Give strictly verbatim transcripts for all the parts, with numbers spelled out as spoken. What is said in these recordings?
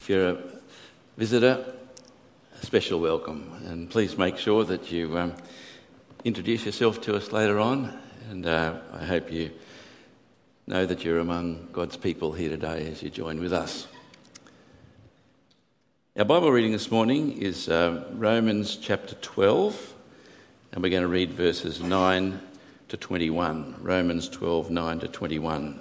If you're a visitor, a special welcome, and please make sure that you um, introduce yourself to us later on, and uh, I hope you know that you're among God's people here today as you join with us. Our Bible reading this morning is uh, Romans chapter twelve, and we're going to read verses nine to twenty-one. Romans twelve, nine to twenty-one.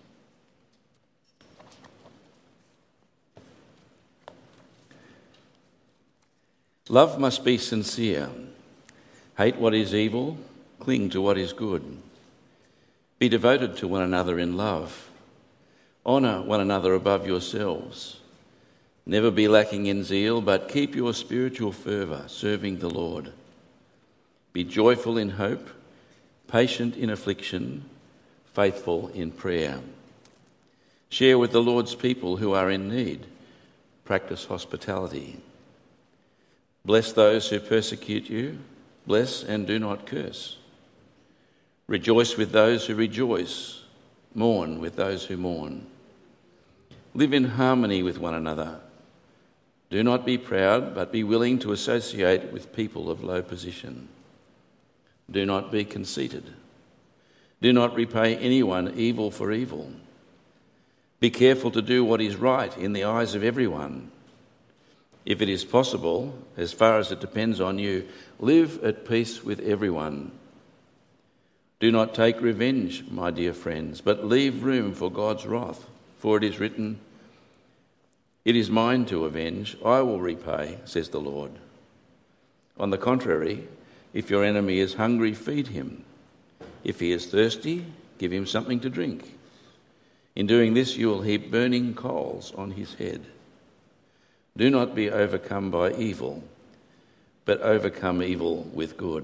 Love must be sincere. Hate what is evil, cling to what is good. Be devoted to one another in love. Honour one another above yourselves. Never be lacking in zeal, but keep your spiritual fervour, serving the Lord. Be joyful in hope, patient in affliction, faithful in prayer. Share with the Lord's people who are in need. Practice hospitality. Bless those who persecute you. Bless and do not curse. Rejoice with those who rejoice. Mourn with those who mourn. Live in harmony with one another. Do not be proud, but be willing to associate with people of low position. Do not be conceited. Do not repay anyone evil for evil. Be careful to do what is right in the eyes of everyone. If it is possible, as far as it depends on you, live at peace with everyone. Do not take revenge, my dear friends, but leave room for God's wrath. For it is written, "It is mine to avenge, I will repay, says the Lord." On the contrary, if your enemy is hungry, feed him. If he is thirsty, give him something to drink. In doing this, you will heap burning coals on his head. Do not be overcome by evil, but overcome evil with good.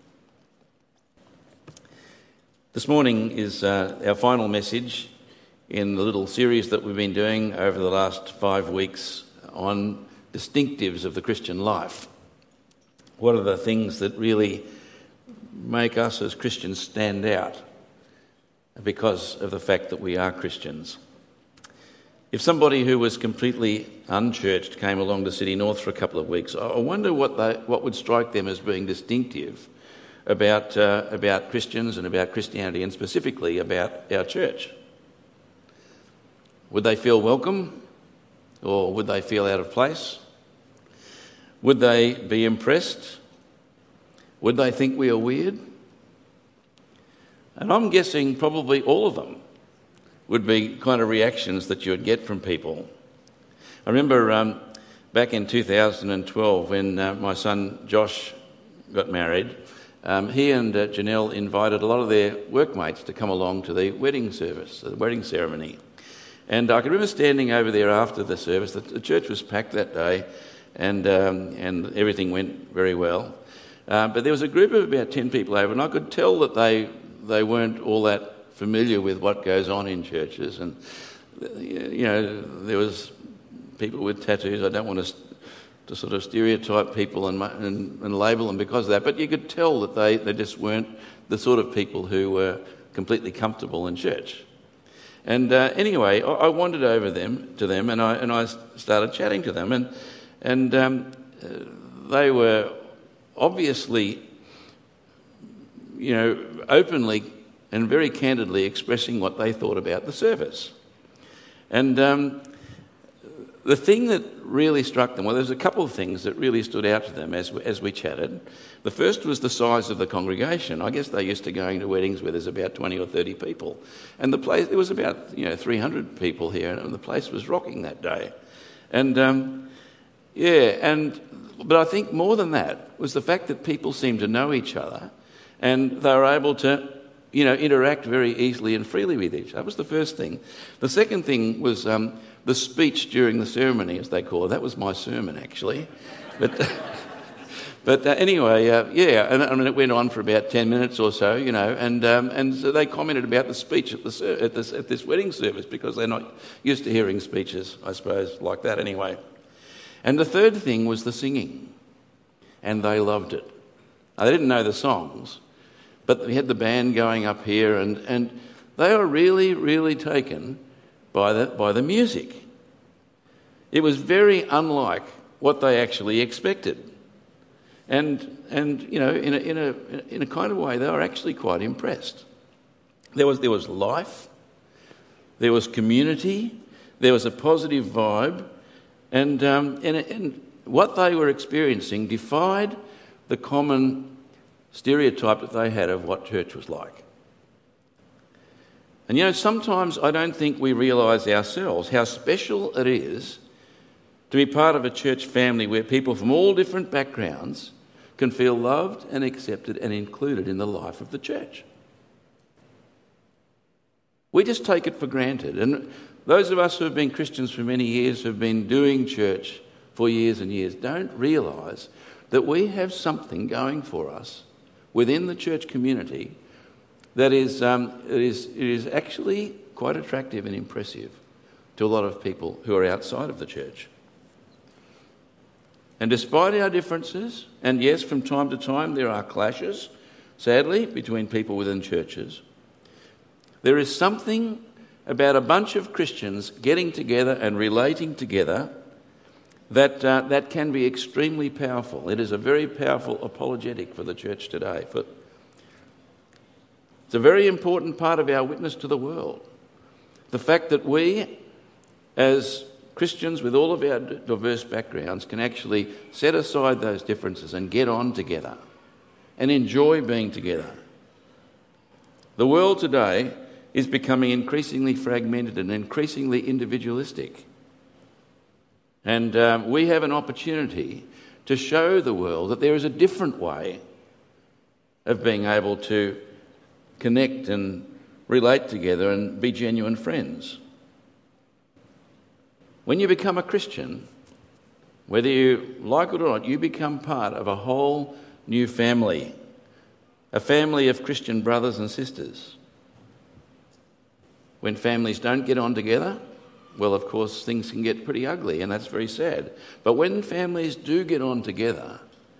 This morning is uh, our final message in the little series that we've been doing over the last five weeks on distinctives of the Christian life. What are the things that really make us as Christians stand out because of the fact that we are Christians? If somebody who was completely unchurched came along to City North for a couple of weeks, I wonder what they, what would strike them as being distinctive about uh, about Christians and about Christianity, and specifically about our church. Would they feel welcome, or would they feel out of place? Would they be impressed? Would they think we are weird? And I'm guessing probably all of them would be kind of reactions that you would get from people. I remember um, back in two thousand twelve when uh, my son Josh got married, um, he and uh, Janelle invited a lot of their workmates to come along to the wedding service, the wedding ceremony. And I can remember standing over there after the service. The, the church was packed that day, and um, and everything went very well. Uh, but there was a group of about ten people over, and I could tell that they they weren't all that familiar with what goes on in churches. And, you know, there was people with tattoos. I don't want to, to sort of stereotype people and, and, and label them because of that, but you could tell that they, they just weren't the sort of people who were completely comfortable in church. And uh, anyway, I, I wandered over them to them, and I and I started chatting to them, and and um, they were obviously, you know, openly and very candidly expressing what they thought about the service. And um, the thing that really struck them, well, there's a couple of things that really stood out to them as we, as we chatted. The first was the size of the congregation. I guess they're used to going to weddings where there's about twenty or thirty people. And the place, there was about, you know, three hundred people here, and the place was rocking that day. And, um, yeah, and but I think more than that was the fact that people seemed to know each other, and they were able to, you know, interact very easily and freely with each other. That was the first thing. The second thing was um, the speech during the ceremony, as they call it. That was my sermon, actually. But but uh, anyway, uh, yeah, and I mean, it went on for about ten minutes or so, you know, and um, and so they commented about the speech at, the, at, this, at this wedding service because they're not used to hearing speeches, I suppose, like that anyway. And the third thing was the singing, and they loved it. Now, they didn't know the songs, but we had the band going up here, and, and they were really, really taken by the by the music. It was very unlike what they actually expected. And, and you know, in a, in, a, in a kind of way, they were actually quite impressed. There was, there was life, there was community, there was a positive vibe, and, um, and, and what they were experiencing defied the common stereotype that they had of what church was like. And you know, sometimes I don't think we realise ourselves how special it is to be part of a church family where people from all different backgrounds can feel loved and accepted and included in the life of the church. We just take it for granted. And those of us who have been Christians for many years, who have been doing church for years and years, don't realise that we have something going for us within the church community that is, um, it is, it is actually quite attractive and impressive to a lot of people who are outside of the church. And despite our differences, and yes, from time to time there are clashes, sadly, between people within churches, there is something about a bunch of Christians getting together and relating together that uh, that can be extremely powerful. It is a very powerful apologetic for the church today. For, it's a very important part of our witness to the world. The fact that we, as Christians with all of our diverse backgrounds, can actually set aside those differences and get on together and enjoy being together. The world today is becoming increasingly fragmented and increasingly individualistic. And um, we have an opportunity to show the world that there is a different way of being able to connect and relate together and be genuine friends. When you become a Christian, whether you like it or not, you become part of a whole new family, a family of Christian brothers and sisters. When families don't get on together, well, of course, things can get pretty ugly, and that's very sad. But when families do get on together,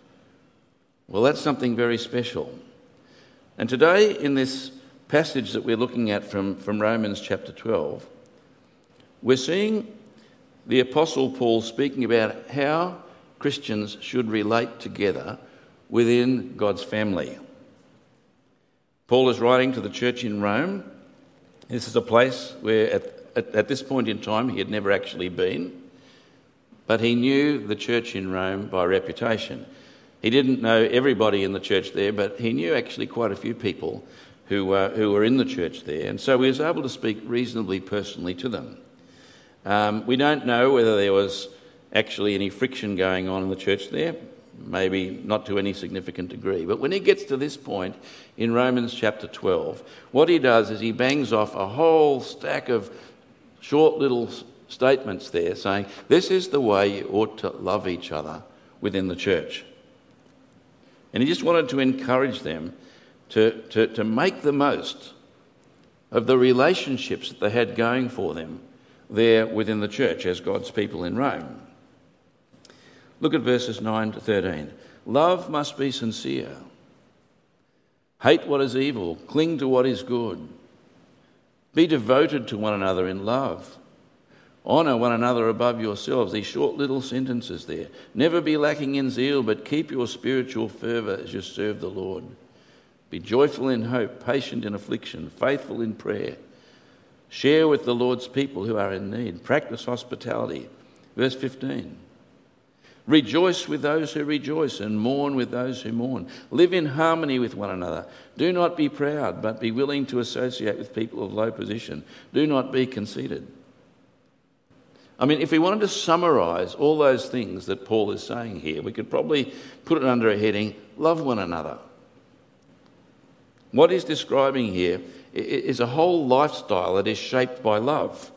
well, that's something very special. And today, in this passage that we're looking at from, from Romans chapter twelve, we're seeing the Apostle Paul speaking about how Christians should relate together within God's family. Paul is writing to the church in Rome. This is a place where at, at, at this point in time he had never actually been, but he knew the church in Rome by reputation. He didn't know everybody in the church there, but he knew actually quite a few people who, uh, who were in the church there, and so he was able to speak reasonably personally to them. Um, we don't know whether there was actually any friction going on in the church there, maybe not to any significant degree. But when he gets to this point in Romans chapter twelve, what he does is he bangs off a whole stack of short little statements there saying, this is the way you ought to love each other within the church. And he just wanted to encourage them to, to, to make the most of the relationships that they had going for them there within the church as God's people in Rome. Look at verses nine to thirteen. Love must be sincere. Hate what is evil. Cling to what is good. Be devoted to one another in love. Honour one another above yourselves. These short little sentences there. Never be lacking in zeal, but keep your spiritual fervour as you serve the Lord. Be joyful in hope, patient in affliction, faithful in prayer. Share with the Lord's people who are in need. Practice hospitality. Verse fifteen. Rejoice with those who rejoice and mourn with those who mourn. Live in harmony with one another. Do not be proud, but be willing to associate with people of low position. Do not be conceited. I mean, if we wanted to summarise all those things that Paul is saying here, we could probably put it under a heading, love one another. What he's describing here is a whole lifestyle that is shaped by love.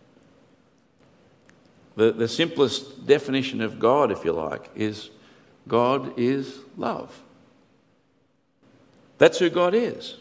The, the simplest definition of God, if you like, is God is love. That's who God is.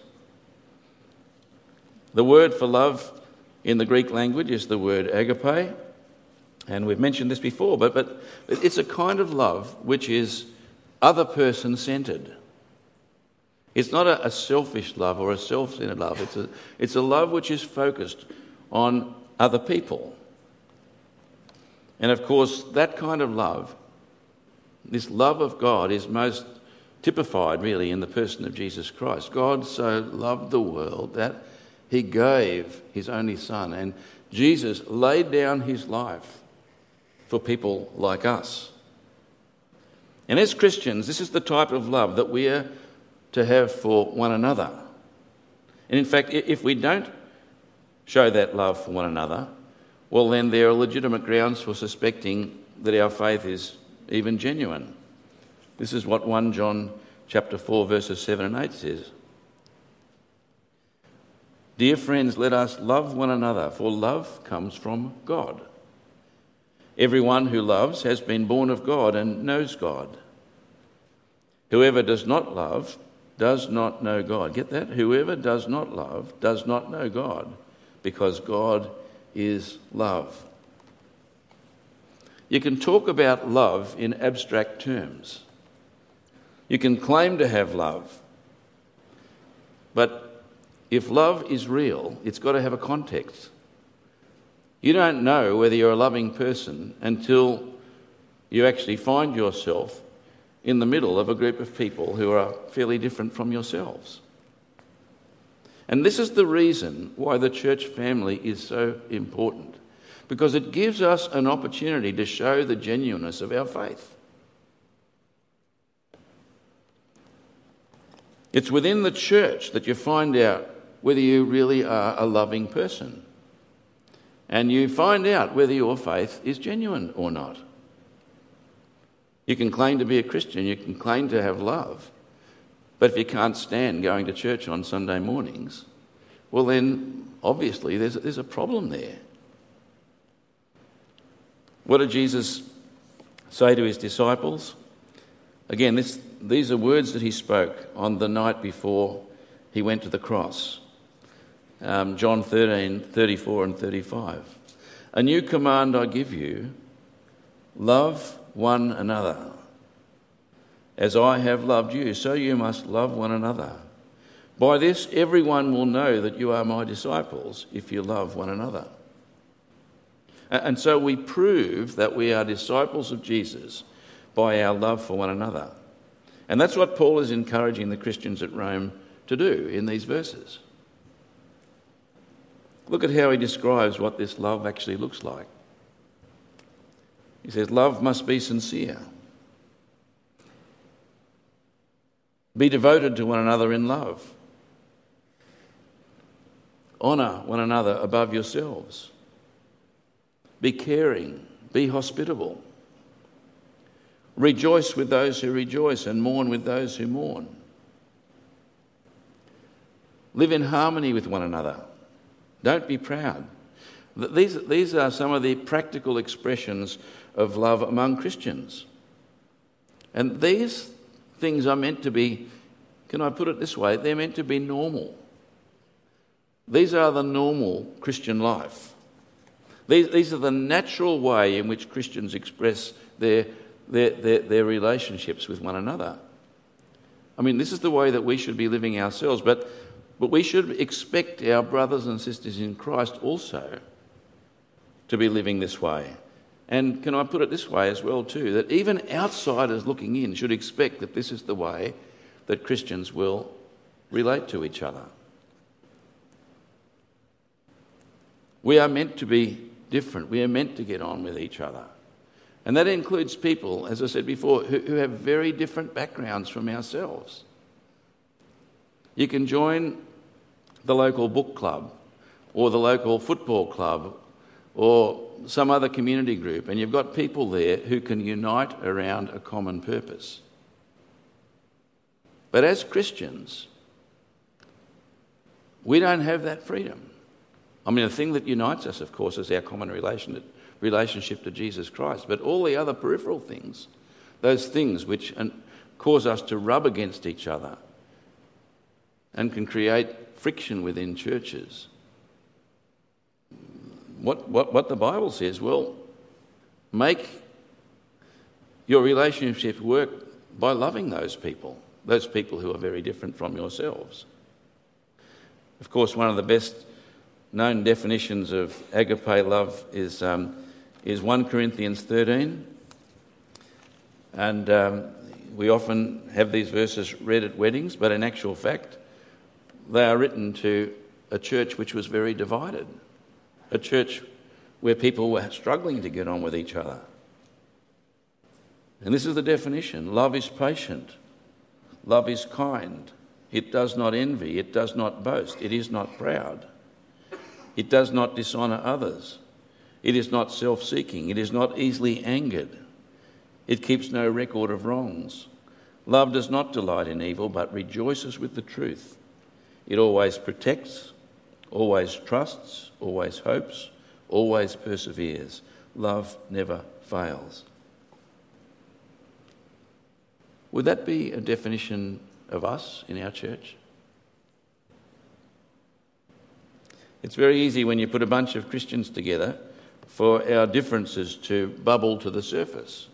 The word for love in the Greek language is the word agape, and we've mentioned this before, but, but it's a kind of love which is other person centred. It's not a, a selfish love or a self-centred love. It's a, it's a love which is focused on other people. And of course, that kind of love, this love of God, is most typified really in the person of Jesus Christ. God so loved the world that he gave his only Son, and Jesus laid down his life for people like us. And as Christians, this is the type of love that we are to have for one another. And in fact, if we don't show that love for one another, well, then there are legitimate grounds for suspecting that our faith is even genuine. This is what First John chapter four, verses seven and eight says. Dear friends, let us love one another, for love comes from God. Everyone who loves has been born of God and knows God. Whoever does not love does not know God. Get that? Whoever does not love does not know God, because God is love. You can talk about love in abstract terms. You can claim to have love, but if love is real, it's got to have a context. You don't know whether you're a loving person until you actually find yourself in the middle of a group of people who are fairly different from yourselves. And this is the reason why the church family is so important, because it gives us an opportunity to show the genuineness of our faith. It's within the church that you find out whether you really are a loving person. And you find out whether your faith is genuine or not. You can claim to be a Christian, you can claim to have love, but if you can't stand going to church on Sunday mornings, well then, obviously, there's, there's a problem there. What did Jesus say to his disciples? Again, this, these are words that he spoke on the night before he went to the cross. Um, John thirteen, thirty-four and thirty-five. A new command I give you, love one another. As I have loved you, so you must love one another. By this everyone will know that you are my disciples, if you love one another. And so we prove that we are disciples of Jesus by our love for one another. And that's what Paul is encouraging the Christians at Rome to do in these verses. Look at how he describes what this love actually looks like. He says, love must be sincere. Be devoted to one another in love. Honour one another above yourselves. Be caring. Be hospitable. Rejoice with those who rejoice and mourn with those who mourn. Live in harmony with one another. Don't be proud. These, these are some of the practical expressions of love among Christians. And these things are meant to be, can I put it this way, they're meant to be normal. These are the normal Christian life. These, these are the natural way in which Christians express their, their, their, their relationships with one another. I mean, this is the way that we should be living ourselves, but, but we should expect our brothers and sisters in Christ also to be living this way. And can I put it this way as well too, that even outsiders looking in should expect that this is the way that Christians will relate to each other. We are meant to be different. We are meant to get on with each other. And that includes people, as I said before, who, who have very different backgrounds from ourselves. You can join the local book club or the local football club or some other community group, and you've got people there who can unite around a common purpose. But as Christians, we don't have that freedom. I mean, the thing that unites us, of course, is our common relation, relationship to Jesus Christ. But all the other peripheral things, those things which cause us to rub against each other and can create friction within churches, What, what, what the Bible says, well, make your relationship work by loving those people, those people who are very different from yourselves. Of course, one of the best known definitions of agape love is um, is First Corinthians thirteen. And um, we often have these verses read at weddings, but in actual fact, they are written to a church which was very divided, a church where people were struggling to get on with each other. And this is the definition. Love is patient. Love is kind. It does not envy. It does not boast. It is not proud. It does not dishonour others. It is not self-seeking. It is not easily angered. It keeps no record of wrongs. Love does not delight in evil, but rejoices with the truth. It always protects, always trusts, always hopes, always perseveres. Love never fails. Would that be a definition of us in our church? It's very easy when you put a bunch of Christians together for our differences to bubble to the surface.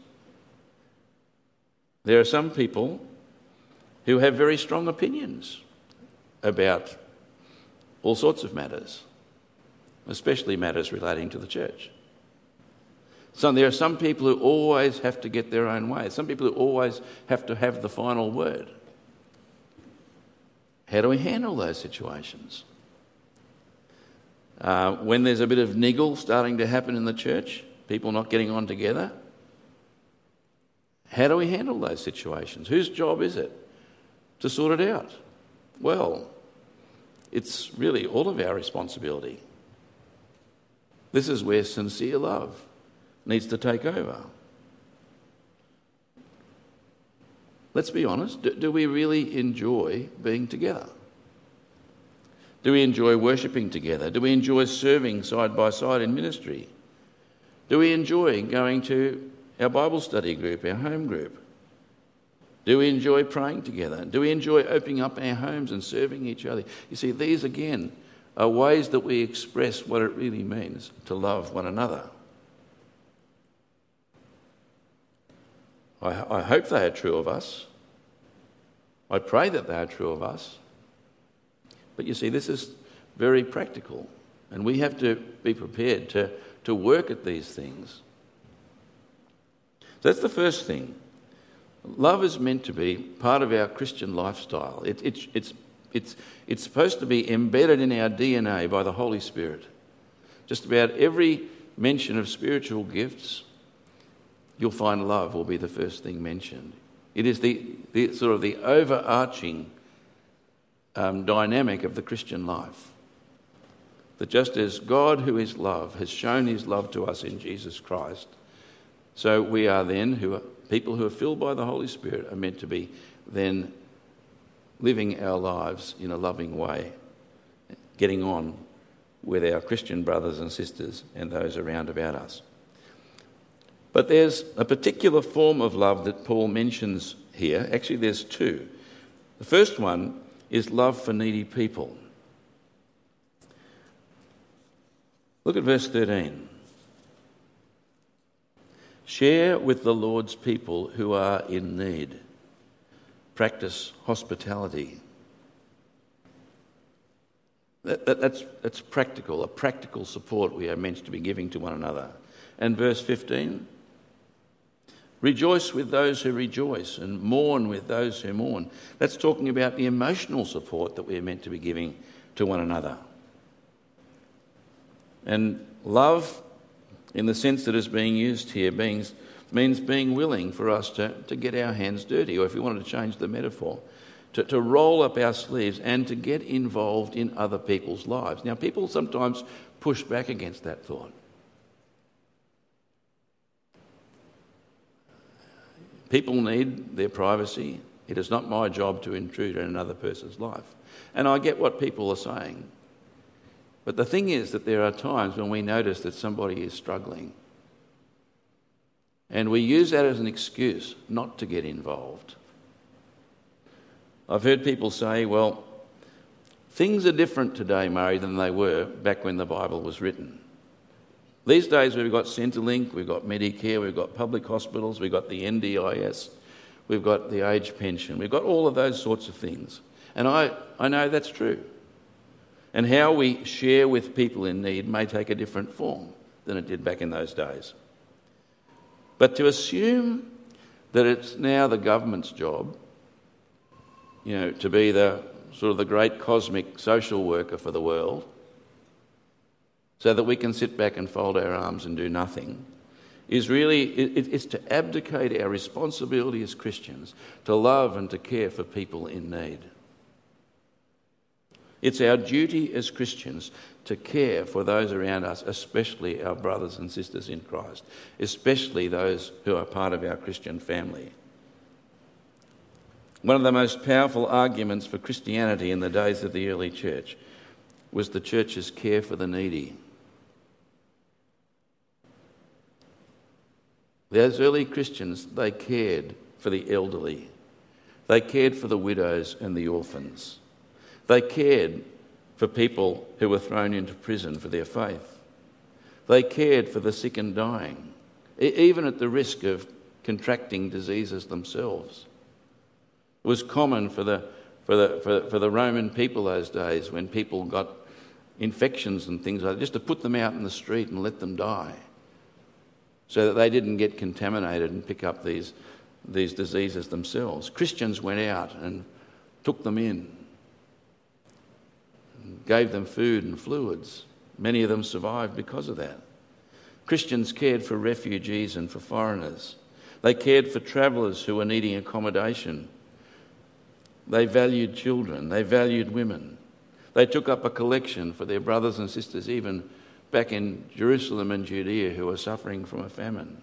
There are some people who have very strong opinions about all sorts of matters, especially matters relating to the church. So there are some people who always have to get their own way. Some people who always have to have the final word. How do we handle those situations? Uh, when there's a bit of niggle starting to happen in the church, people not getting on together, how do we handle those situations? Whose job is it to sort it out? Well, it's really all of our responsibility. This is where sincere love needs to take over. Let's be honest, do, do we really enjoy being together? Do we enjoy worshipping together? Do we enjoy serving side by side in ministry? Do we enjoy going to our Bible study group, our home group? Do we enjoy praying together? Do we enjoy opening up our homes and serving each other? You see, these again are ways that we express what it really means to love one another. I, I hope they are true of us. I pray that they are true of us. But you see, this is very practical, and we have to be prepared to, to work at these things. So that's the first thing. Love is meant to be part of our Christian lifestyle. It, it, it's, it's, it's supposed to be embedded in our D N A by the Holy Spirit. Just about every mention of spiritual gifts, you'll find love will be the first thing mentioned. It is the, the sort of the overarching um, dynamic of the Christian life. That just as God, who is love, has shown his love to us in Jesus Christ, so we are then, who are people who are filled by the Holy Spirit, are meant to be then living our lives in a loving way, getting on with our Christian brothers and sisters and those around about us. But there's a particular form of love that Paul mentions here. Actually, there's two. The first one is love for needy people. Look at verse thirteen. Share with the Lord's people who are in need. Practice hospitality. That, that, that's, that's practical, a practical support we are meant to be giving to one another. And verse fifteen, rejoice with those who rejoice and mourn with those who mourn. That's talking about the emotional support that we are meant to be giving to one another. And love, in the sense that is being used here, means, means being willing for us to, to get our hands dirty, or if we wanted to change the metaphor, to, to roll up our sleeves and to get involved in other people's lives. Now, people sometimes push back against that thought. People need their privacy. It is not my job to intrude in another person's life. And I get what people are saying. But the thing is that there are times when we notice that somebody is struggling. And we use that as an excuse not to get involved. I've heard people say, well, things are different today, Murray, than they were back when the Bible was written. These days we've got Centrelink, we've got Medicare, we've got public hospitals, we've got the N D I S, we've got the age pension, we've got all of those sorts of things. And I, I know that's true. And how we share with people in need may take a different form than it did back in those days. But to assume that it's now the government's job, you know, to be the sort of the great cosmic social worker for the world, so that we can sit back and fold our arms and do nothing, is really, it, it's to abdicate our responsibility as Christians to love and to care for people in need. It's our duty as Christians to care for those around us, especially our brothers and sisters in Christ, especially those who are part of our Christian family. One of the most powerful arguments for Christianity in the days of the early church was the church's care for the needy. Those early Christians, they cared for the elderly. They cared for the widows and the orphans. They cared for people who were thrown into prison for their faith. They cared for the sick and dying, even at the risk of contracting diseases themselves. It was common for the, for the, for, for the Roman people those days, when people got infections and things like that, just to put them out in the street and let them die, so that they didn't get contaminated and pick up these, these diseases themselves. Christians went out and took them in, gave them food and fluids. Many of them survived because of that. Christians cared for refugees and for foreigners. They cared for travellers who were needing accommodation. They valued children. They valued women. They took up a collection for their brothers and sisters, even back in Jerusalem and Judea, who were suffering from a famine.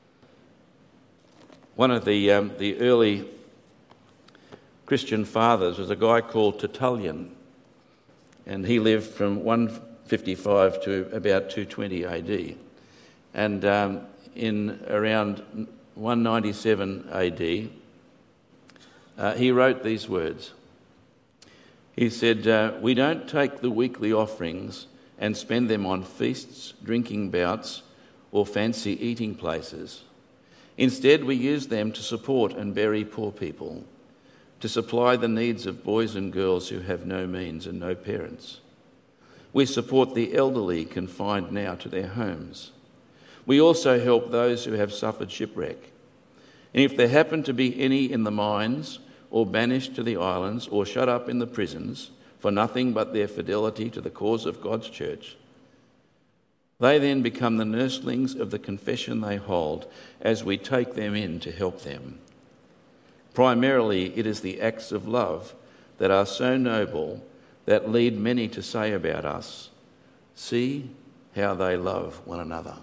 One of the, um, the early Christian fathers was a guy called Tertullian, and he lived from one fifty-five to about two twenty A D. And um, in around one ninety-seven A D, uh, he wrote these words. He said, uh, "We don't take the weekly offerings and spend them on feasts, drinking bouts, or fancy eating places. Instead, we use them to support and bury poor people, to supply the needs of boys and girls who have no means and no parents. We support the elderly confined now to their homes. We also help those who have suffered shipwreck. And if there happen to be any in the mines, or banished to the islands, or shut up in the prisons, for nothing but their fidelity to the cause of God's church, they then become the nurslings of the confession they hold as we take them in to help them. Primarily, it is the acts of love that are so noble that lead many to say about us, 'See how they love one another.'"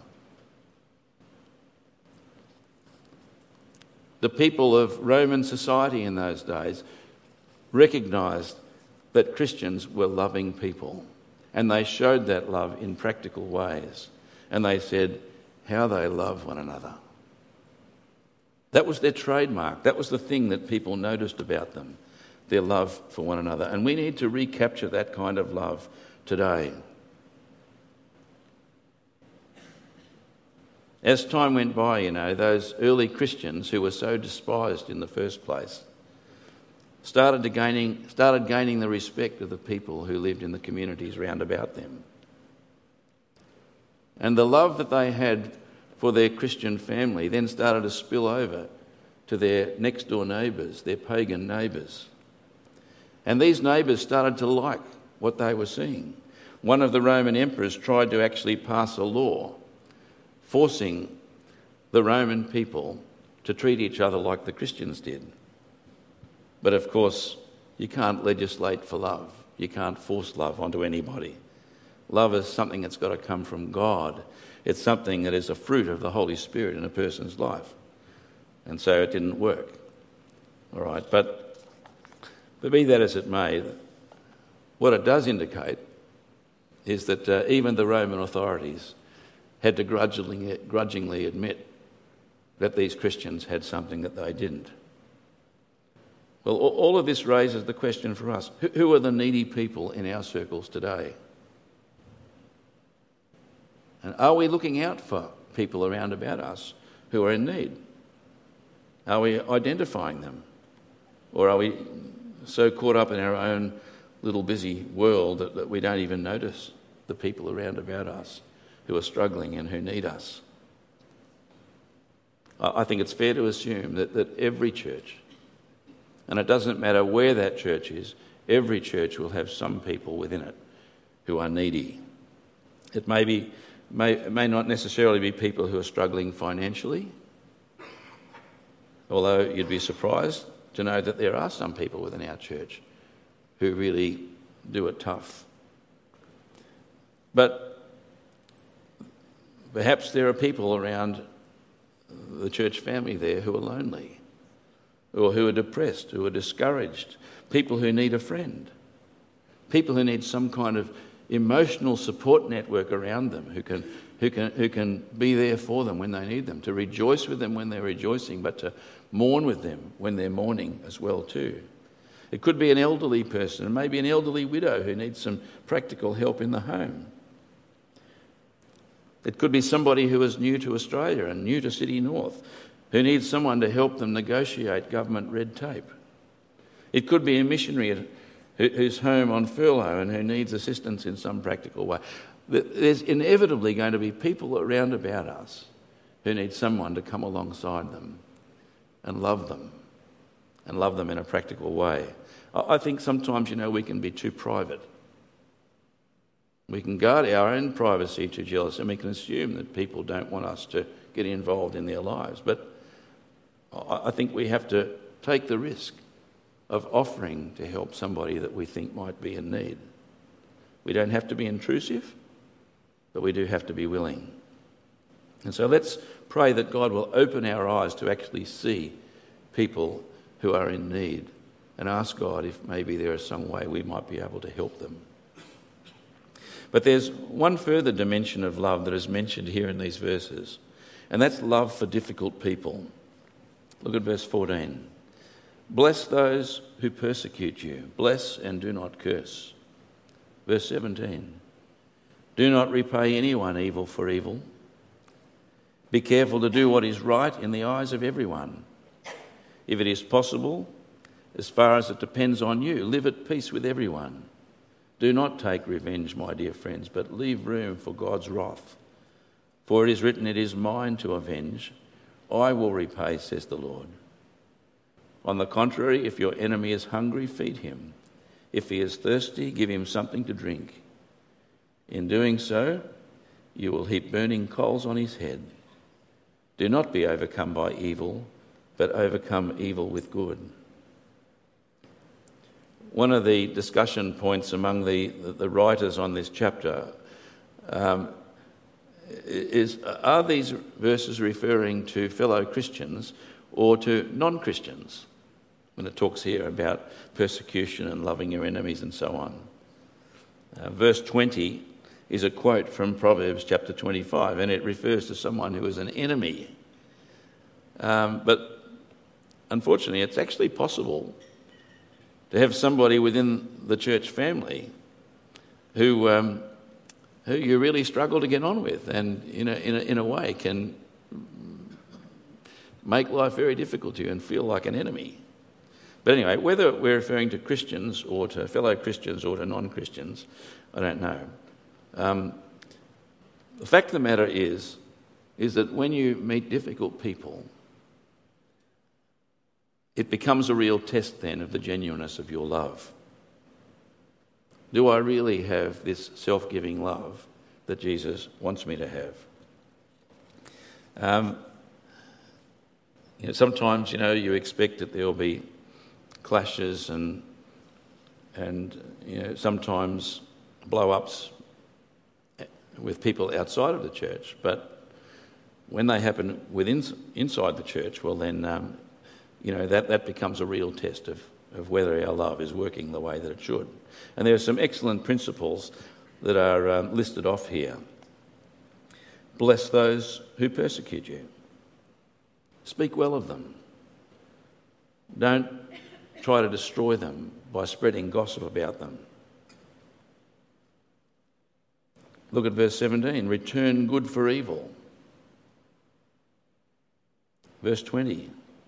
The people of Roman society in those days recognised that Christians were loving people, and they showed that love in practical ways. And they said, "How they love one another." That was their trademark. That was the thing that people noticed about them, their love for one another. And we need to recapture that kind of love today. As time went by, you know, those early Christians who were so despised in the first place started, to gaining, started gaining the respect of the people who lived in the communities round about them. And the love that they had for their Christian family then started to spill over to their next door neighbours, their pagan neighbours. And these neighbours started to like what they were seeing. One of the Roman emperors tried to actually pass a law forcing the Roman people to treat each other like the Christians did. But of course, you can't legislate for love. You can't force love onto anybody. Love is something that's got to come from God. It's something that is a fruit of the Holy Spirit in a person's life. And so it didn't work. All right, but, but be that as it may, what it does indicate is that uh, even the Roman authorities had to grudgingly, grudgingly admit that these Christians had something that they didn't. Well, all of this raises the question for us. Who are the needy people in our circles today? And are we looking out for people around about us who are in need? Are we identifying them? Or are we so caught up in our own little busy world that, that we don't even notice the people around about us who are struggling and who need us. I think it's fair to assume that, that every church, and it doesn't matter where that church is, every church will have some people within it who are needy. It may be, may, may not necessarily be people who are struggling financially, although you'd be surprised to know that there are some people within our church who really do it tough. But perhaps there are people around the church family there who are lonely, or who are depressed, who are discouraged, people who need a friend, people who need some kind of emotional support network around them, who can who can who can be there for them when they need them, to rejoice with them when they're rejoicing, but to mourn with them when they're mourning as well too. It could be an elderly person, maybe an elderly widow who needs some practical help in the home. It could be somebody who is new to Australia and new to City North, who needs someone to help them negotiate government red tape. It could be a missionary who's home on furlough and who needs assistance in some practical way. There's inevitably going to be people around about us who need someone to come alongside them and love them, and love them in a practical way. I think sometimes, you know, we can be too private. We can guard our own privacy too jealous, and we can assume that people don't want us to get involved in their lives. But I think we have to take the risk of offering to help somebody that we think might be in need. We don't have to be intrusive, but we do have to be willing. And so let's pray that God will open our eyes to actually see people who are in need, and ask God if maybe there is some way we might be able to help them. But there's one further dimension of love that is mentioned here in these verses, and that's love for difficult people. Look at verse fourteen. Bless those who persecute you. Bless and do not curse. Verse seventeen. Do not repay anyone evil for evil. Be careful to do what is right in the eyes of everyone. If it is possible, as far as it depends on you, live at peace with everyone. Do not take revenge, my dear friends, but leave room for God's wrath. For it is written, it is mine to avenge. I will repay, says the Lord. On the contrary, if your enemy is hungry, feed him. If he is thirsty, give him something to drink. In doing so, you will heap burning coals on his head. Do not be overcome by evil, but overcome evil with good. One of the discussion points among the, the writers on this chapter um, is, are these verses referring to fellow Christians or to non-Christians when it talks here about persecution and loving your enemies and so on? Uh, verse twenty is a quote from Proverbs chapter twenty-five, and it refers to someone who is an enemy. Um, but unfortunately, it's actually possible to have somebody within the church family who um, who you really struggle to get on with, and in a, in a, in a way can make life very difficult to you and feel like an enemy. But anyway, whether we're referring to Christians or to fellow Christians or to non-Christians, I don't know. Um, the fact of the matter is, is that when you meet difficult people, it becomes a real test then of the genuineness of your love. Do I really have this self-giving love that Jesus wants me to have? Um, you know, sometimes, you know, you expect that there will be clashes and and you know sometimes blow-ups with people outside of the church, but when they happen within inside the church, well then. Um, You know, that, that becomes a real test of, of whether our love is working the way that it should. And there are some excellent principles that are um, listed off here. Bless those who persecute you. Speak well of them. Don't try to destroy them by spreading gossip about them. Look at verse seventeen. Return good for evil. Verse twenty.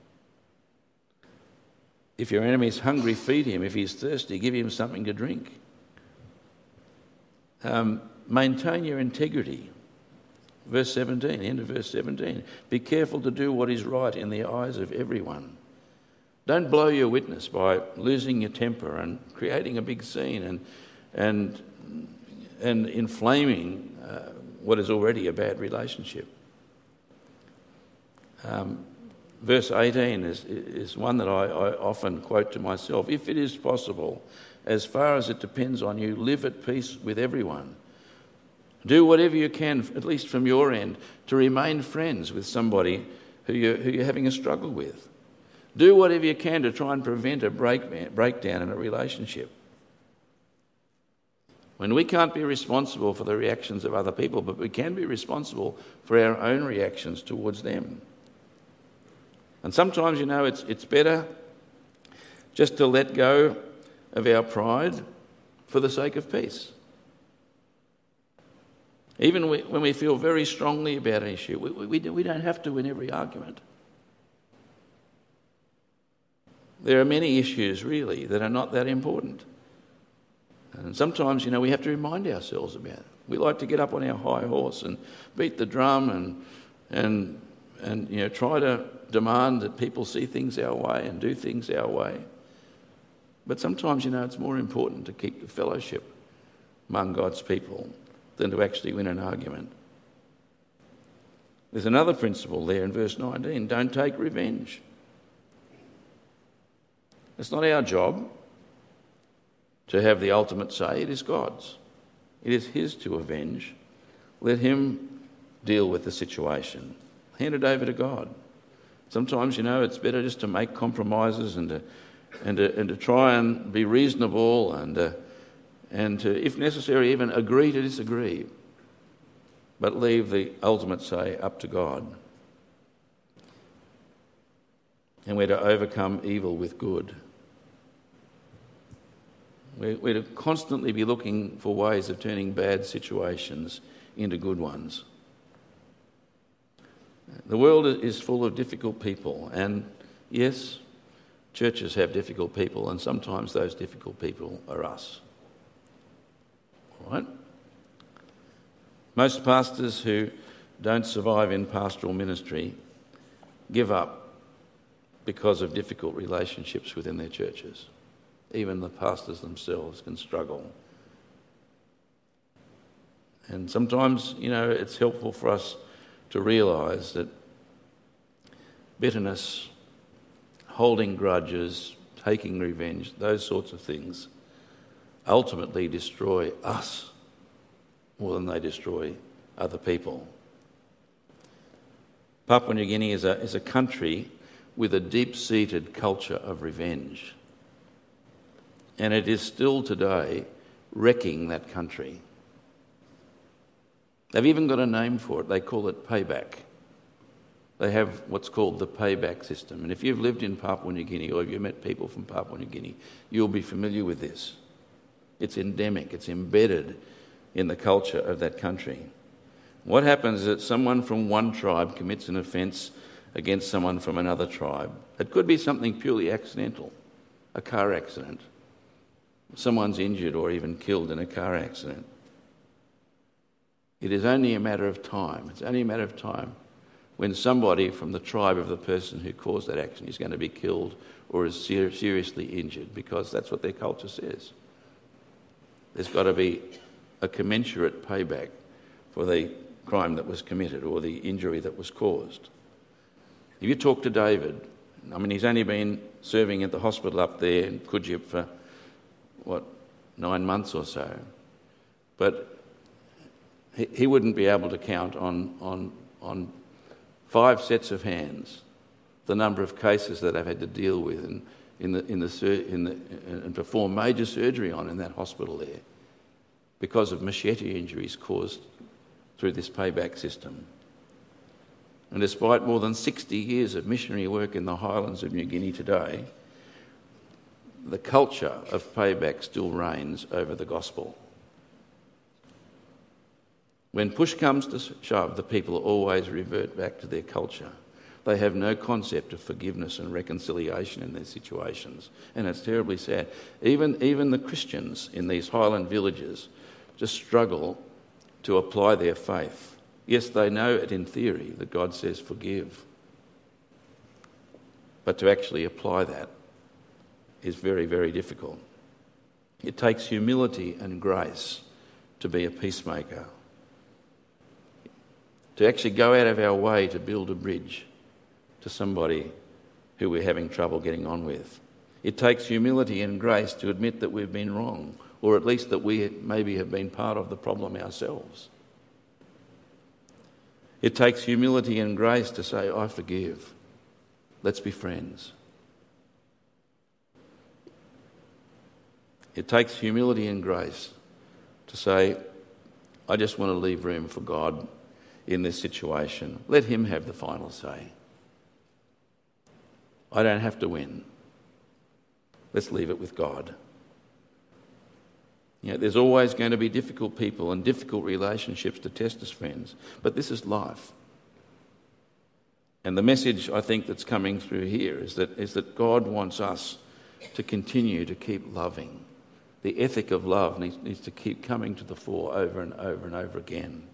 If your enemy is hungry, feed him. If he's thirsty, give him something to drink. Um, maintain your integrity. Verse seventeen, end of verse seventeen. Be careful to do what is right in the eyes of everyone. Don't blow your witness by losing your temper and creating a big scene and and and inflaming uh, what is already a bad relationship. Um, verse eighteen is, is one that I, I often quote to myself. If it is possible, as far as it depends on you, live at peace with everyone. Do whatever you can, at least from your end, to remain friends with somebody who you're, who you're having a struggle with. Do whatever you can to try and prevent a break, breakdown in a relationship. When we can't be responsible for the reactions of other people, but we can be responsible for our own reactions towards them. And sometimes, you know, it's it's better just to let go of our pride for the sake of peace. Even when we feel very strongly about an issue, we, we, we don't have to win every argument. There are many issues, really, that are not that important. And sometimes, you know, we have to remind ourselves about it. We like to get up on our high horse and beat the drum and, and, and you know, try to demand that people see things our way and do things our way. But sometimes, you know, it's more important to keep the fellowship among God's people than to actually win an argument. There's another principle there in verse nineteen. Don't take revenge. It's not our job to have the ultimate say. It is God's. It is his to avenge. Let him deal with the situation. Hand it over to God. Sometimes, you know, it's better just to make compromises and to and to, and to try and be reasonable and uh, and to, if necessary, even agree to disagree, but leave the ultimate say up to God. And we're to overcome evil with good. We're, we're to constantly be looking for ways of turning bad situations into good ones. The world is full of difficult people, and yes, churches have difficult people, and sometimes those difficult people are us. All right? Most pastors who don't survive in pastoral ministry give up because of difficult relationships within their churches. Even the pastors themselves can struggle. And sometimes, you know, it's helpful for us to realise that bitterness, holding grudges, taking revenge, those sorts of things ultimately destroy us more than they destroy other people. Papua New Guinea is a, is a country with a deep-seated culture of revenge. And it is still today wrecking that country. They've even got a name for it. They call it payback. They have what's called the payback system. And if you've lived in Papua New Guinea or if you've met people from Papua New Guinea, you'll be familiar with this. It's endemic. It's embedded in the culture of that country. What happens is that someone from one tribe commits an offence against someone from another tribe. It could be something purely accidental, a car accident. Someone's injured or even killed in a car accident. It is only a matter of time. It's only a matter of time when somebody from the tribe of the person who caused that accident is going to be killed or is ser- seriously injured, because that's what their culture says. There's got to be a commensurate payback for the crime that was committed or the injury that was caused. If you talk to David, I mean, he's only been serving at the hospital up there in Kujip for, what, nine months or so. But he, he wouldn't be able to count on, on, on five sets of hands the number of cases that I've had to deal with and in the in the in the and perform major surgery on in that hospital there because of machete injuries caused through this payback system. And despite more than sixty years of missionary work in the highlands of New Guinea today, the culture of payback still reigns over the gospel. When push comes to shove, the people always revert back to their culture. They have no concept of forgiveness and reconciliation in their situations. And it's terribly sad. Even, even the Christians in these highland villages just struggle to apply their faith Yes, they know it in theory that God says forgive. But to actually apply that is very, very difficult. It takes humility and grace to be a peacemaker. To actually go out of our way to build a bridge to somebody who we're having trouble getting on with. It takes humility and grace to admit that we've been wrong, or at least that we maybe have been part of the problem ourselves. It takes humility and grace to say, I forgive. Let's be friends. It takes humility and grace to say, I just want to leave room for God in this situation. Let him have the final say. I don't have to win. Let's leave it with God. You know, there's always going to be difficult people and difficult relationships to test us, friends. But this is life. And the message, I think, that's coming through here is that, is that God wants us to continue to keep loving. The ethic of love needs, needs to keep coming to the fore over and over and over again.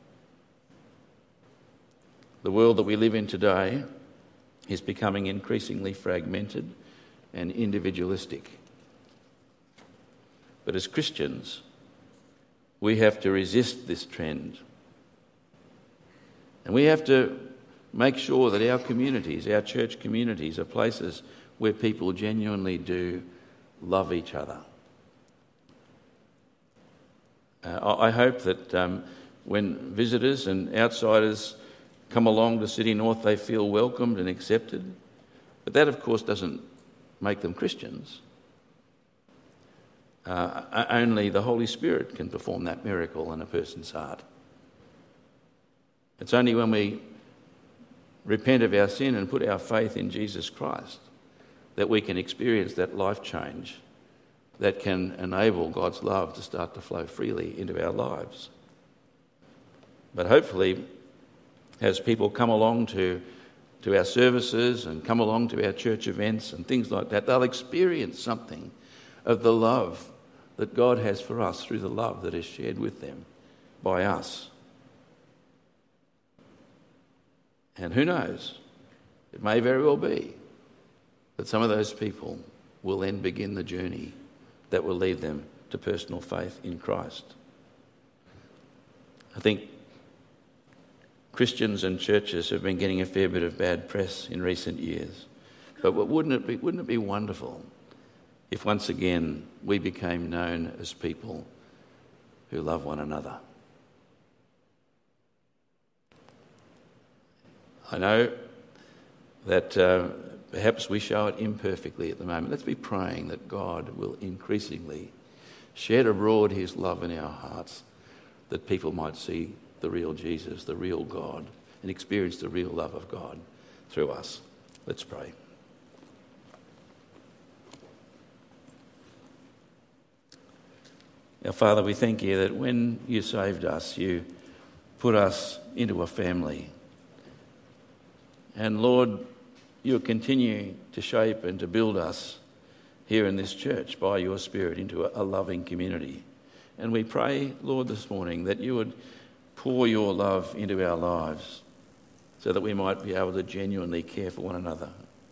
The world that we live in today is becoming increasingly fragmented and individualistic. But as Christians, we have to resist this trend. And we have to make sure that our communities, our church communities, are places where people genuinely do love each other. Uh, I hope that um, when visitors and outsiders come along to City North, they feel welcomed and accepted. But that, of course, doesn't make them Christians. Uh, only the Holy Spirit can perform that miracle in a person's heart. It's only when we repent of our sin and put our faith in Jesus Christ that we can experience that life change that can enable God's love to start to flow freely into our lives. But hopefully, as people come along to, to our services and come along to our church events and things like that, they'll experience something of the love that God has for us through the love that is shared with them by us. And who knows, it may very well be that some of those people will then begin the journey that will lead them to personal faith in Christ. I think Christians and churches have been getting a fair bit of bad press in recent years. But wouldn't it be, wouldn't it be wonderful if once again we became known as people who love one another? I know that uh, perhaps we show it imperfectly at the moment. Let's be praying that God will increasingly shed abroad his love in our hearts, that people might see the real Jesus, the real God, and experience the real love of God through us. Let's pray. Now, Father, we thank you that when you saved us, you put us into a family. And Lord, you're continuing to shape and to build us here in this church by your Spirit into a, a loving community. And we pray, Lord, this morning that you would pour your love into our lives so that we might be able to genuinely care for one another.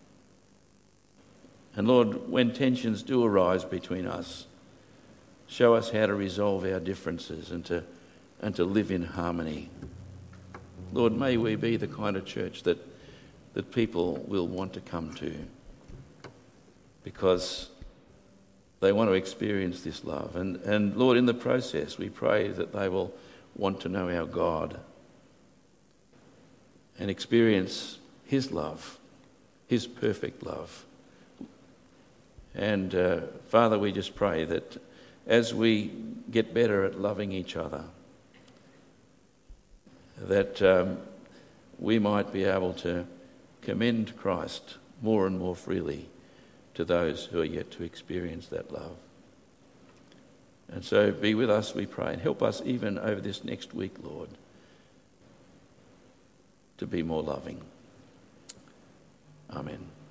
And Lord, when tensions do arise between us, show us how to resolve our differences and to, and to live in harmony. Lord, may we be the kind of church that, that people will want to come to because they want to experience this love. And, and Lord, in the process, we pray that they will want to know our God and experience his love, his perfect love. And uh, Father, we just pray that as we get better at loving each other, that um, we might be able to commend Christ more and more freely to those who are yet to experience that love. And so be with us, we pray, and help us even over this next week, Lord, to be more loving. Amen.